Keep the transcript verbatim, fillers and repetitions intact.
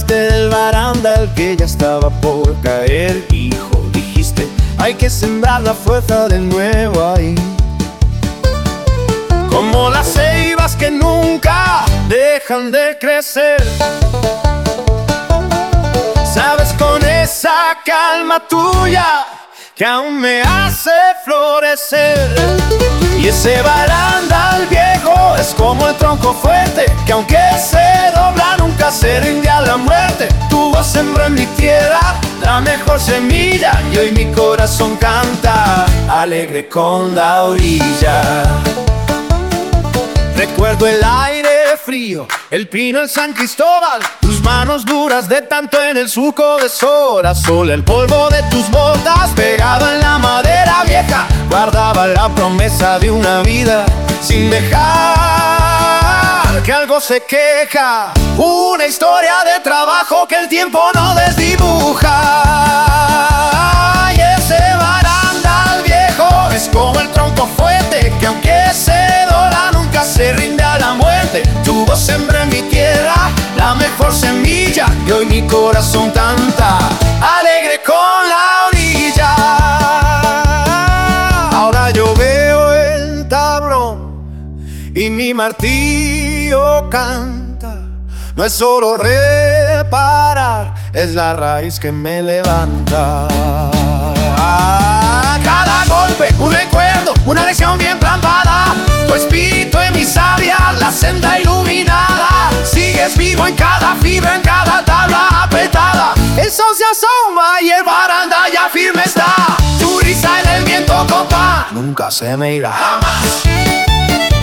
bajaste del barandal que ya estaba por caer, hijo. Dijiste, hay que sembrar la fuerza del nuevo ahí. Como las ceibas que nunca dejan de crecer. Sabes, con esa calma tuya que aún me hace florecer. Y ese barandal viejo es como el tronco fuerte que aunque se dobla nunca se rinde a la muerte. Tu voz sembró en mi tierra la mejor semilla y hoy mi corazón canta alegre con la orilla. Recuerdo el aire frío, el pino en San Cristóbal, tus manos duras de tanto en el surco de sol a sol. El polvo de tus botas pegado en la madera vieja guardaba la promesa de una vida sin dejar que algo se queja. Una historia de trabajo que el tiempo no desdibuja. Y ese barandal viejo es como el tronco fuerte que aunque se dobla nunca se rinde a la muerte. Tu voz sembró en mi tierra la mejor semilla y hoy mi corazón canta alegre con la orilla. Ahora yo veo el tablón y mi martillo canta. No es solo reparar, es la raíz que me levanta. Cada golpe un recuerdo, una lección bien plantada. Tu espíritu en mi savia, la senda iluminada. Sigues vivo en cada fibra, en cada tabla apretada. El sol se asoma y el barandal ya firme está. Tu risa en el viento, compa, nunca se me irá jamás.